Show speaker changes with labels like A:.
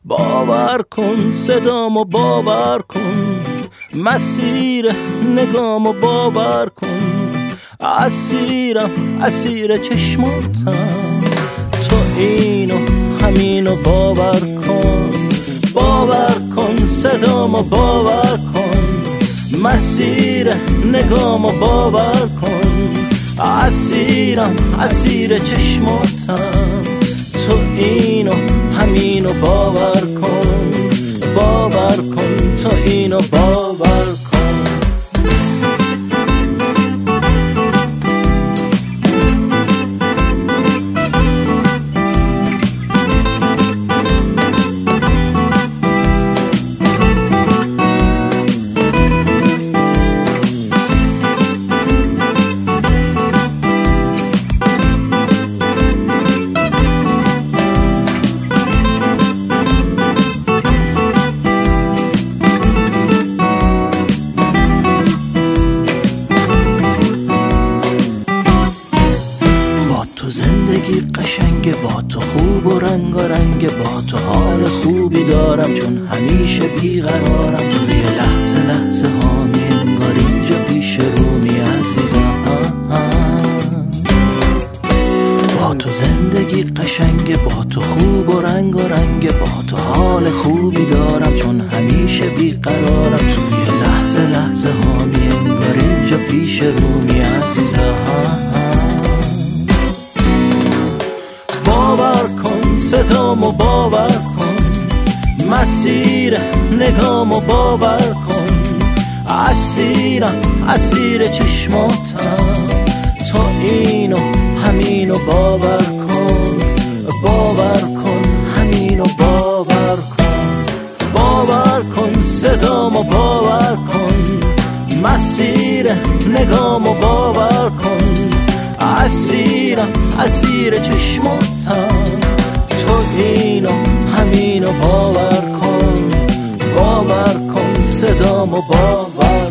A: باور کن صدامو باور کن، مسیر نگامو باور کن، اسیرم اسیر چشماتم، تو اینو همینو باور کن. باور کن صدامو باور کن، مسیر نگامو باور کن، اسیرم اسیر چشماتم، تو اینو همینو باور کن. باور کن تو اینو باور کن. زندگی قشنگه با تو، خوب و رنگ با تو، حال خوبی دارم چون همیشه بیقرارم، توی لحظه لحظه ها انگار اینجا پیش رومی عزیزم. با تو زندگی قشنگه با تو، خوب و رنگ با تو، حال خوبی دارم چون همیشه بیقرارم، توی لحظه لحظه ها انگار اینجا پیش رومی عزیزم. باور کن صدامو باور کن، مسیر نگامو باور کن، اسیرم اسیر چشماتم، تو اینو همینو باور کن. باور کن همینو باور کن. باور کن صدامو باور کن، مسیر نگامو باور کن، اسیرم اسیر چشماتم، تو اینو همینو باور کن. باور کن صدامو باور